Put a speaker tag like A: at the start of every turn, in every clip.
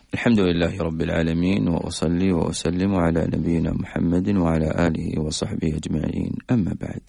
A: الحمد لله رب العالمين، وأصلي وأسلم على نبينا محمد وعلى آله وصحبه أجمعين، أما بعد،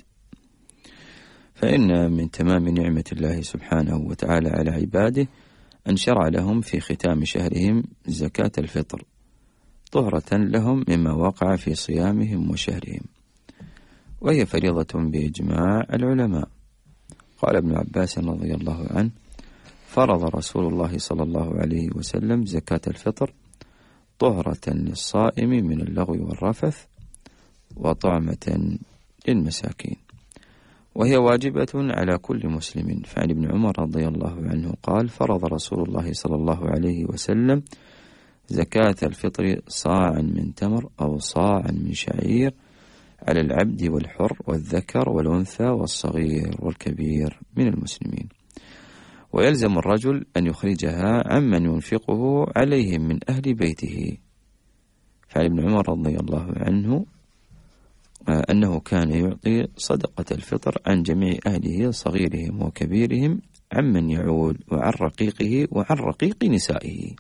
A: فإن من تمام نعمة الله سبحانه وتعالى على عباده أن شرع لهم في ختام شهرهم زكاة الفطر طهرة لهم مما وقع في صيامهم وشهرهم، وهي فريضة بإجماع العلماء. قال ابن عباس رضي الله عنه: فرض رسول الله صلى الله عليه وسلم زكاة الفطر طهرة للصائم من اللغو والرفث وطعمة للمساكين، وهي واجبة على كل مسلم. فعن ابن عمر رضي الله عنه قال: فرض رسول الله صلى الله عليه وسلم زكاة الفطر صاعا من تمر أو صاعا من شعير على العبد والحر والذكر والأنثى والصغير والكبير من المسلمين، ويلزم الرجل أن يخرجها عمن ينفقه عليهم من أهل بيته. فعن ابن عمر رضي الله عنه أنه كان يعطي صدقة الفطر عن جميع أهله صغيرهم وكبيرهم عمن يعول وعن رقيقه وعن رقيق نسائه،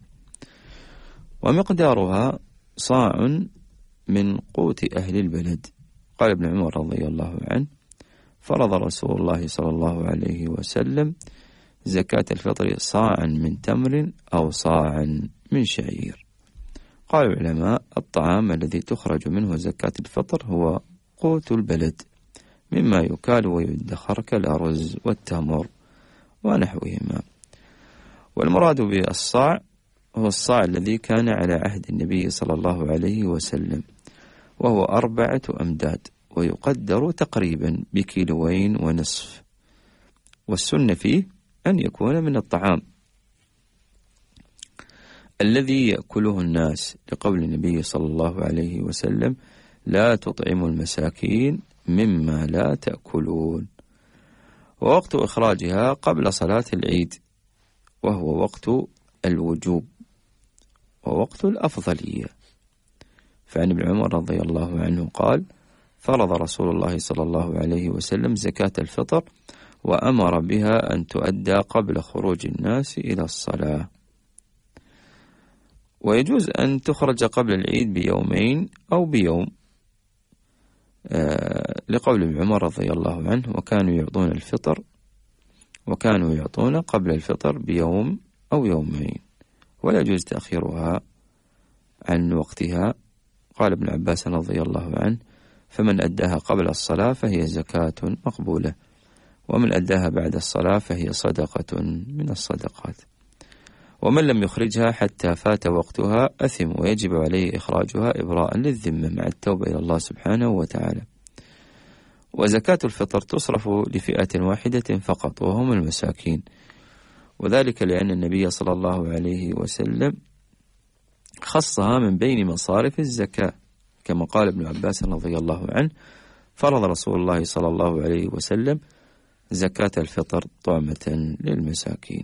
A: ومقدارها صاع من قوت أهل البلد. قال ابن عمر رضي الله عنه: فرض رسول الله صلى الله عليه وسلم زكاة الفطر صاعا من تمر أو صاعا من شعير. قال العلماء: الطعام الذي تخرج منه زكاة الفطر هو قوت البلد مما يكال ويدخر كالأرز والتمر ونحوهما. والمراد بالصاع هو الصاع الذي كان على عهد النبي صلى الله عليه وسلم، وهو 4 أمداد، ويقدر تقريبا بكيلوين ونصف، والسنة فيه أن يكون من الطعام الذي يأكله الناس، لقول النبي صلى الله عليه وسلم: لا تطعموا المساكين مما لا تأكلون. ووقت إخراجها قبل صلاة العيد، وهو وقت الوجوب ووقت الأفضلية. فعن ابن عمر رضي الله عنه قال: فرض رسول الله صلى الله عليه وسلم زكاة الفطر وأمر بها أن تؤدى قبل خروج الناس إلى الصلاة، ويجوز أن تخرج قبل العيد بيومين أو بيوم، لقول ابن عمر رضي الله عنه: وكانوا يعطون قبل الفطر بيوم أو يومين، ولا يجوز تأخيرها عن وقتها. قال ابن عباس رضي الله عنه: فمن أداها قبل الصلاة فهي زكاة مقبولة، ومن أداها بعد الصلاة فهي صدقة من الصدقات، ومن لم يخرجها حتى فات وقتها أثم، ويجب عليه إخراجها إبراء للذمة مع التوبة إلى الله سبحانه وتعالى. وزكاة الفطر تصرف لفئة واحدة فقط، وهم المساكين، وذلك لأن النبي صلى الله عليه وسلم خصها من بين مصارف الزكاة، كما قال ابن عباس رضي الله عنه: فرض رسول الله صلى الله عليه وسلم زكاة الفطر طعمة للمساكين.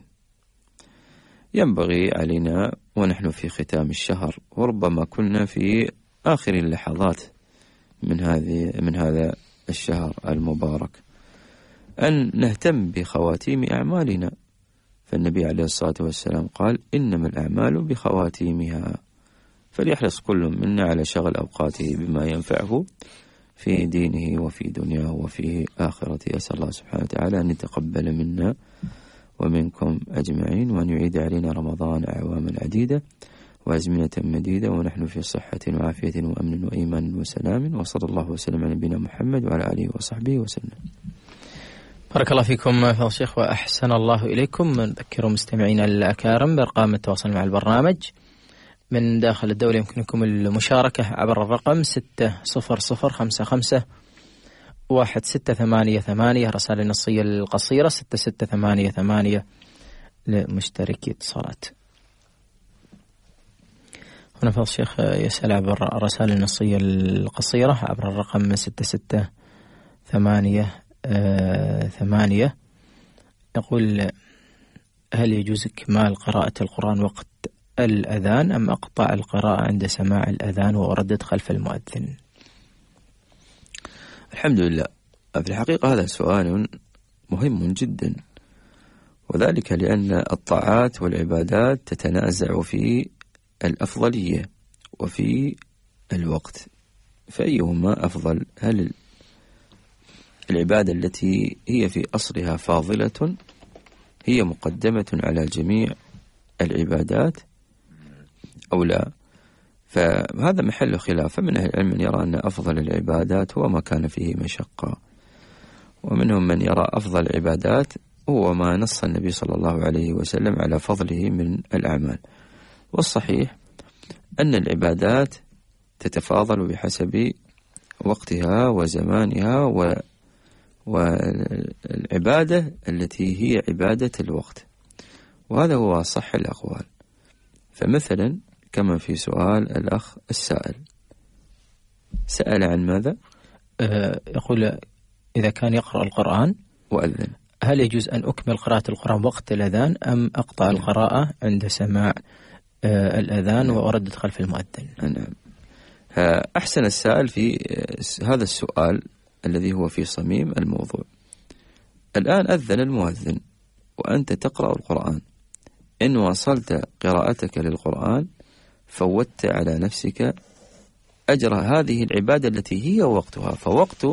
A: ينبغي علينا ونحن في ختام الشهر، وربما كنا في آخر اللحظات من هذا الشهر المبارك، أن نهتم بخواتيم أعمالنا. فالنبي عليه الصلاة والسلام قال: إنما الأعمال بخواتيمها، فليحرص كل منا على شغل أوقاته بما ينفعه في دينه وفي دنياه وفي آخرته. أسأل الله سبحانه وتعالى أن يتقبل منا ومنكم أجمعين، وأن يعيد علينا رمضان أعواما عديدة وأزمنة مديدة، ونحن في صحة وعافية وأمن وإيمان وسلام، وصلى الله وسلم على نبينا محمد وعلى آله وصحبه وسلم.
B: بارك الله فيكم فضيلة الشيخ وأحسن الله إليكم. نذكر مستمعينا الأكارم بأرقام التواصل مع البرنامج من داخل الدولة. يمكنكم المشاركة عبر الرقم 60001688 رسالة النصية القصيرة 6688 لمشتركي اتصالات. هنا فضل الشيخ يسأل عبر الرسالة النصية القصيرة عبر الرقم 6688 يقول: هل يجوز إكمال قراءة القرآن وقت الأذان أم أقطع القراءة عند سماع الأذان وأردد خلف المؤذن؟
A: الحمد لله. في الحقيقة هذا سؤال مهم جدا، وذلك لأن الطاعات والعبادات تتنازع في الأفضلية وفي الوقت، فأيهما أفضل؟ هل العبادة التي هي في أصلها فاضلة هي مقدمة على جميع العبادات أو لا؟ فهذا محل خلاف، فمن أهل العلم من يرى أن أفضل العبادات هو ما كان فيه مشقة، ومنهم من يرى أفضل العبادات هو ما نص النبي صلى الله عليه وسلم على فضله من الأعمال. والصحيح أن العبادات تتفاضل بحسب وقتها وزمانها، والعبادة التي هي عبادة الوقت، وهذا هو صح الأقوال. فمثلا كما في سؤال الأخ السائل، سأل عن ماذا؟
B: يقول إذا كان يقرأ القرآن
A: وأذن،
B: هل يجوز أن أكمل قراءة القرآن وقت الأذان أم أقطع القراءة عند سماع الأذان وأردد خلف المؤذن؟
A: نعم. أحسن السائل في هذا السؤال الذي هو في صميم الموضوع. الآن أذن المؤذن وأنت تقرأ القرآن، إن واصلت قراءتك للقرآن فوتت على نفسك أجر هذه العبادة التي هي وقتها. فوقت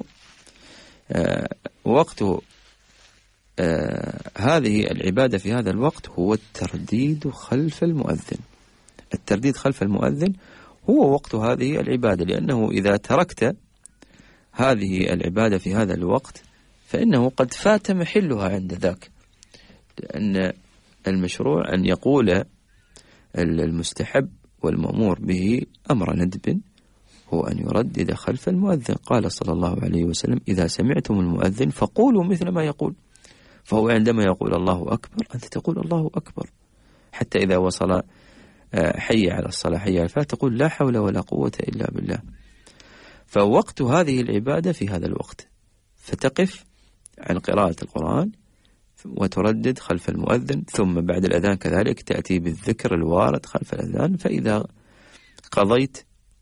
A: هذه العبادة في هذا الوقت هو الترديد خلف المؤذن. الترديد خلف المؤذن هو وقت هذه العبادة، لأنه إذا تركت هذه العبادة في هذا الوقت فإنه قد فات محلها عند ذاك، لأن المشروع أن يقول المستحب والمأمور به أمر ندب هو أن يردد خلف المؤذن. قال صلى الله عليه وسلم: إذا سمعتم المؤذن فقولوا مثل ما يقول. فهو عندما يقول الله أكبر أنت تقول الله أكبر، حتى إذا وصل حي على الصلاة حي على الفلاح تقول لا حول ولا قوة إلا بالله. فوقت هذه العبادة في هذا الوقت، فتقف عن قراءة القرآن وتردد خلف المؤذن، ثم بعد الأذان كذلك تأتي بالذكر الوارد خلف الأذان. فإذا قضيت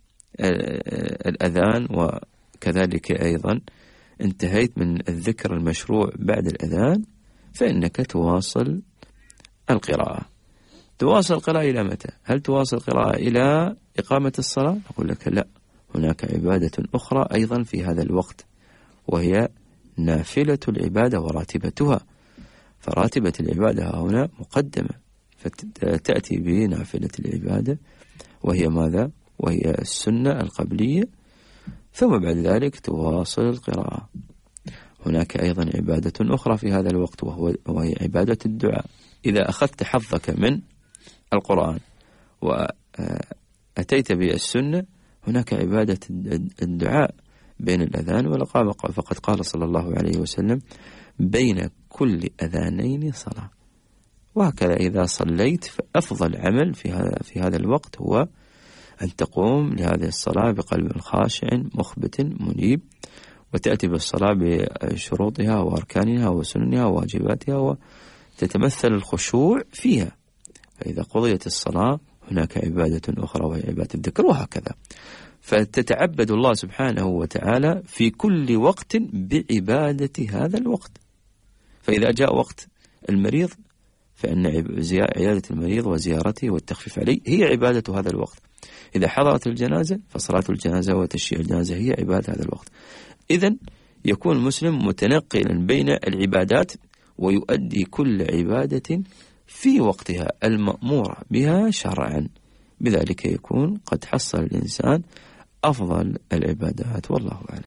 A: الأذان وكذلك أيضا انتهيت من الذكر المشروع بعد الأذان فإنك تواصل القراءة. تواصل القراءة إلى متى؟ هل تواصل القراءة إلى إقامة الصلاة؟ أقول لك لا، هناك عبادة أخرى أيضا في هذا الوقت، وهي نافلة العبادة وراتبتها. فراتبة العبادة هنا مقدمة، فتأتي بنافلة العبادة وهي ماذا؟ وهي السنة القبلية، ثم بعد ذلك تواصل القراءة. هناك أيضا عبادة أخرى في هذا الوقت وهي عبادة الدعاء. إذا أخذت حظك من القرآن وأتيت بالسنة هناك عبادة الدعاء بين الأذان والإقامة، فقد قال صلى الله عليه وسلم: بين كل أذانين صلاة. وهكذا إذا صليت فأفضل عمل في هذا الوقت هو أن تقوم لهذه الصلاة بقلب خاشع مخبت منيب، وتأتي بالصلاة بشروطها وأركانها وسننها وواجباتها، وتتمثل الخشوع فيها. فإذا قضيت الصلاة هناك عبادة أخرى وهي عبادة الذكر، وهكذا. فتتعبد الله سبحانه وتعالى في كل وقت بعبادة هذا الوقت. فإذا جاء وقت المريض فإن عيادة المريض وزيارته والتخفيف عليه هي عبادة هذا الوقت. إذا حضرت الجنازة فصلاة الجنازة وتشييع الجنازة هي عبادة هذا الوقت. إذن يكون المسلم متنقلا بين العبادات ويؤدي كل عبادة في وقتها المأمورة بها شرعا، بذلك يكون قد حصل الإنسان أفضل العبادات، والله أعلم.